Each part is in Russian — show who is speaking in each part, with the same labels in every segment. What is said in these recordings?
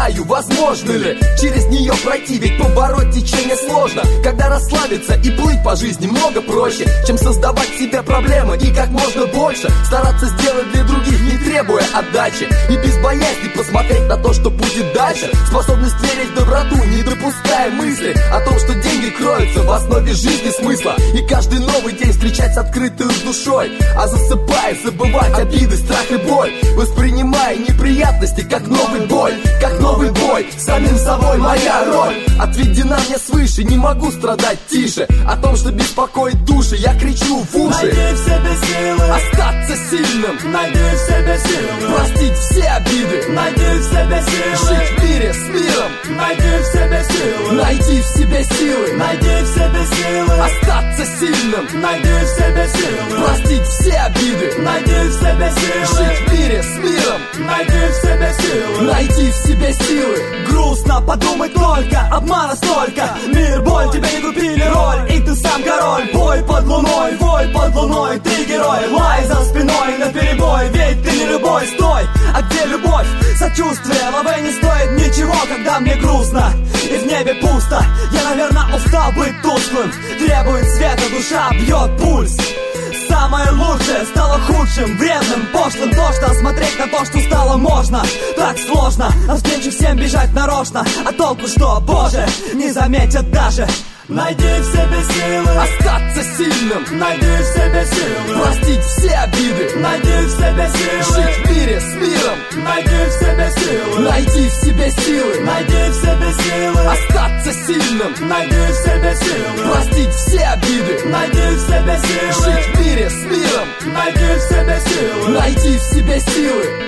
Speaker 1: знаю, возможно ли через нее пройти, ведь побороть течение сложно. Когда расслабиться и плыть по жизни много проще, чем создавать себе проблемы и как можно больше стараться сделать для других, не требуя отдачи. И без боязни посмотреть на то, что будет дальше. Способность верить в доброту, не допуская мысли о том, что деньги кроются в основе жизни смысла. И каждый новый день встречать с открытой душой, а засыпая забывать обиды, страх и боль, воспринимая неприятности как новый бой, как новый бой. Самим собой моя роль отведена мне свыше, не могу страдать тише. О том, что беспокоит души, я кричу в уши.
Speaker 2: Найди в себе силы
Speaker 1: остаться сильным,
Speaker 2: найди в себе силы
Speaker 1: простить все обиды,
Speaker 2: найди в себе силы
Speaker 1: жить в мире с миром,
Speaker 2: найди в себе силы
Speaker 1: найди в себе силы,
Speaker 2: найди в себе силы
Speaker 1: остаться сильным,
Speaker 2: найди в себе силы
Speaker 1: простить все обиды,
Speaker 2: найди в себе силы
Speaker 1: жить в мире с миром,
Speaker 2: найди в себе силы
Speaker 1: найди в себе силы.
Speaker 2: Грустно подумать только, обмана столько. Мир, боль, тебе не купили роль, и ты сам король. Бой под луной, вой под луной, ты герой. Лай за спиной наперебой, ведь ты не любой. Стой, а где любовь? Сочувствие, лавы не стоит ничего, когда мне грустно и в небе пусто. Я, наверное, устал быть тусклым, требует света, душа бьет пульс. Самое лучшее стало худшим, вредным, пошлым. То, что смотреть на то, что стало можно. Так сложно, навстречу всем бежать нарочно. А толку что, боже, не заметят даже. Найди в себе силы
Speaker 1: остаться сильным,
Speaker 2: найди в себе силы
Speaker 1: простить все обиды,
Speaker 2: найди в себе силы
Speaker 1: жить в мире с миром,
Speaker 2: найди в себе силы
Speaker 1: найди в себе силы,
Speaker 2: найди в себе силы
Speaker 1: остаться сильным,
Speaker 2: найди в себе силы
Speaker 1: простить все обиды,
Speaker 2: найди в себе силы
Speaker 1: жить в мире с миром,
Speaker 2: найди в себе силы
Speaker 1: найди в себе силы.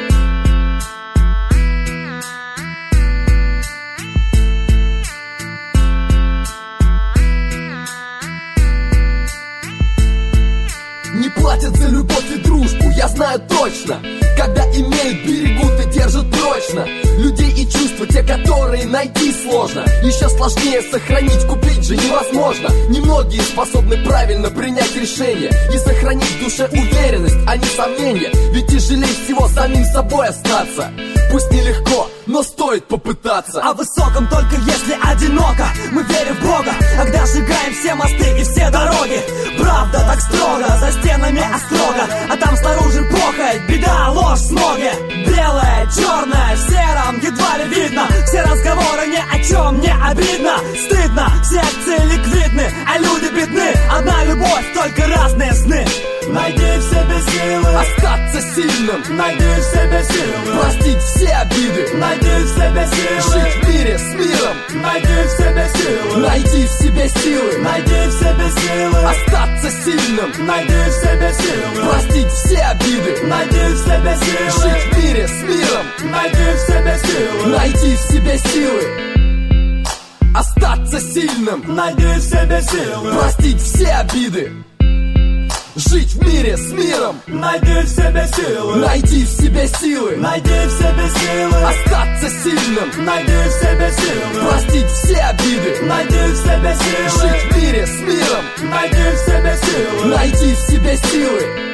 Speaker 1: Не платят за любовь и дружбу, я знаю точно. Когда имеют, берегут и держат прочно. Людей и чувства, те, которые найти сложно. Еще сложнее сохранить, купить же невозможно. Немногие способны правильно принять решение и сохранить в душе уверенность, а не сомнение. Ведь тяжелее всего самим собой остаться. Пусть нелегко, но стоит попытаться.
Speaker 2: О высоком только если одиноко. Мы верим в Бога, когда сжигаем все мосты и все дороги. Правда так строго, за стенами острога, а там снаружи похоть, беда, ложь, смоги. Белое, черное, в сером едва ли видно. Все разговоры ни о чем, не обидно. Стыдно, все акции ликвидны, а люди бедны. Одна любовь, только разные сны. Найди в себе силы
Speaker 1: остаться сильным,
Speaker 2: найди в себе силы
Speaker 1: простить все обиды,
Speaker 2: найди в себе силы
Speaker 1: жить в мире с миром,
Speaker 2: найди в себе силы
Speaker 1: найди в себе силы,
Speaker 2: найди в себе силы
Speaker 1: остаться сильным,
Speaker 2: найди в себе силы
Speaker 1: простить все обиды,
Speaker 2: найди в себе силы
Speaker 1: жить в мире с миром,
Speaker 2: найди в себе силы
Speaker 1: найди в себе силы, остаться сильным,
Speaker 2: найди в себе силы
Speaker 1: простить все обиды, жить в мире с миром,
Speaker 2: найди в себе силы
Speaker 1: найди в себе силы,
Speaker 2: найди в себе силы
Speaker 1: остаться сильным,
Speaker 2: найди в себе силы
Speaker 1: простить все обиды,
Speaker 2: найди в себе силы
Speaker 1: жить в мире с миром,
Speaker 2: найди в себе силы
Speaker 1: найди в себе силы.